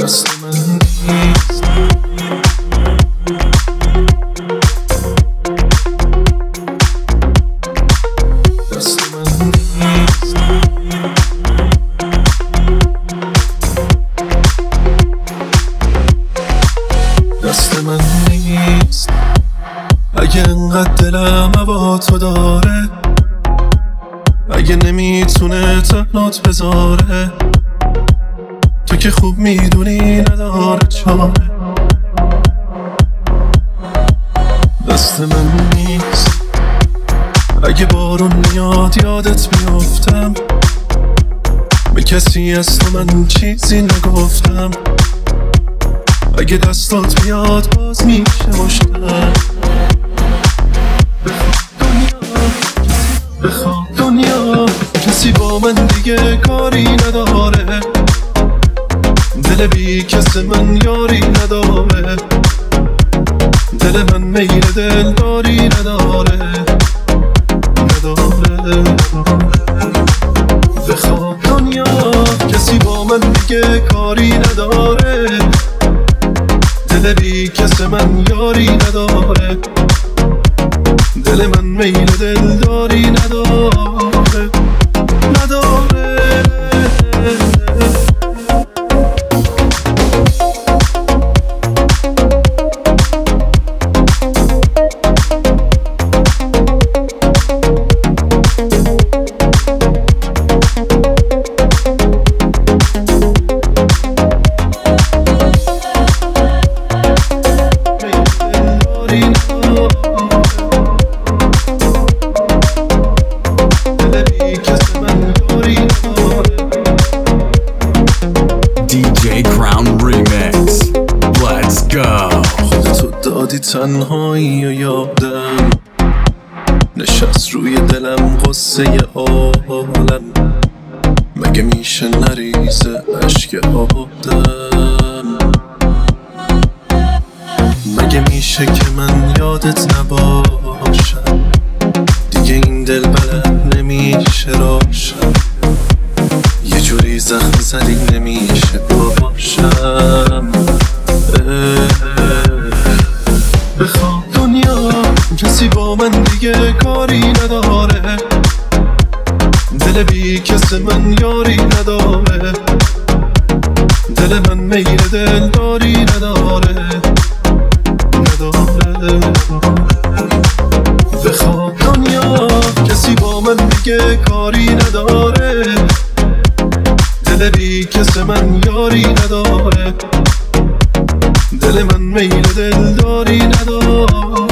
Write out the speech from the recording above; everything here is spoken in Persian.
دست من نیست. دست من نیست. دست من نیست. اگه انقدر دلم هوا تو داره، اگه نمیتونه تنات بذاره، تو که خوب میدونی نداره چاره. دست من نیست. اگه بارون میاد یادت میافتم، به کسی از تو من چیزی نگفتم. اگه دستات میاد باز میشه مشتم. بخواب دنیا کسی با من دیگه کاری نداره، دل بی کس من یاری نداره، دل من میل دلداری نداره. بخواب دنیا کسی با من دیگه کاری نداره، دل بی کس من یاری نداره، دل من میل دلداری نداره. تنهایی و یادم نشست روی دلم غصه عالم، مگه میشه نریزه اشک آدم؟ مگه میشه که من یادت نباشم، دیگه این دل بلد نمیشه راشم، یه جوری زخم زدی نمیشه باشم. بخواب دنیا کسی با من دیگه کاری نداره، دل بی کس من یاری نداره، دل من میل دلداری نداره. بخواب دنیا کسی با من دیگه کاری نداره، دل بی کس من یاری نداره، دل من میل دلداری نداره.